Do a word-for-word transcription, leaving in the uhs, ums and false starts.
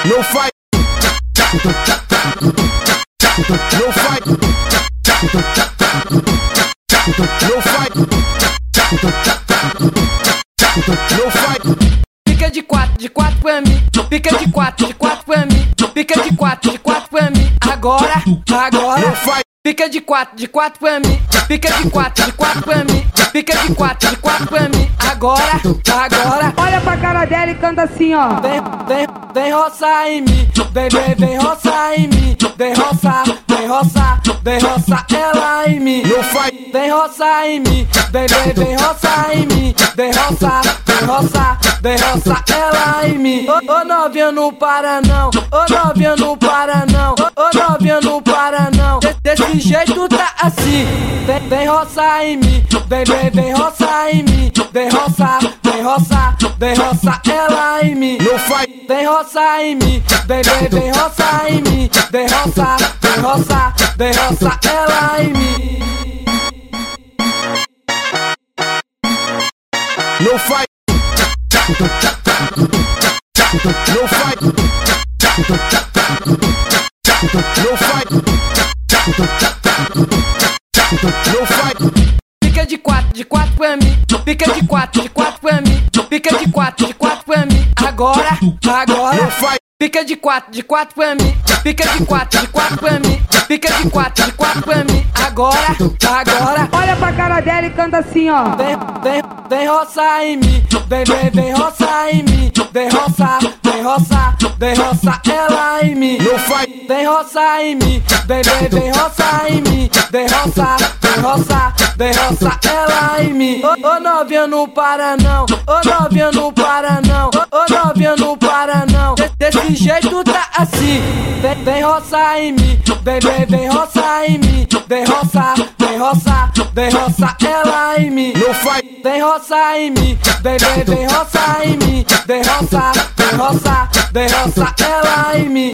No fight. No fight. No fight. No fight. Fica de quatro, de quatro pra mim. Fica de quatro, de quatro pra mim. Fica de quatro, de quatro pra mim. Agora, agora. No fight. Fica de quatro, de quatro pra mim. Fica de quatro, de quatro pra mim. Fica de quatro, de quatro pra mim. Agora, agora. Olha pra cara dela e canta assim, ó. Vem, vem, vem roçar em mim. Vem, vem, vem roçar em mim. Vem roçar, vem roçar, vem roçar ela em mim. No fight. Vem roçar em mim. Vem, vem, vem roçar em mim. Vem roçar, vem roçar, vem roçar ela em mim. Ô, ô novinha não para não. Ô novinha não para não. Ô novinha não para não. Desse jeito tá assim. Vem, vem roçar em mim. Vem, vem, vem roçar em mim. Vem roçar, vem roçar, vem roçar ela em mim. No fight. Vem roçar em mim. Vem, vem, vem roçar em mim. Vem roçar, vem roçar, vem roçar ela em mim. No fight. No fight. No fight. No fight. Fica de quatro, de quatro pra mim. Fica de quatro, de quatro pra mim. Fica de quatro, de quatro pra mim. Agora, agora. No fight. Fica de quatro, de quatro pra mim. Fica de quatro, de quatro pra mim. Fica de quatro, de quatro pra mim. Agora, agora. Olha pra cara dela e canta assim, ó. Vem, vem, vem roçar em mim. Vem, vem, vem roçar em mim. Vem roçar, vem roçar, vem roçar ela em mim. No fight. Vem roçar em mim. Vem, vem, vem roçar em mim. Vem roçar, vem roçar, vem roçar ela em mim. Ô, ô novinha não para não. Ô novinha não para não. Ô novinha não para não. Desse jeito tá assim. Vem, vem roçar em mim. Vem, vem, vem roçar em mim. Vem roçar, vem roçar, vem roçar ela em mim. No fight. Vem roçar em mim. Vem, vem, vem roçar em mim. Vem roçar, vem roçar, vem roçar ela em mim.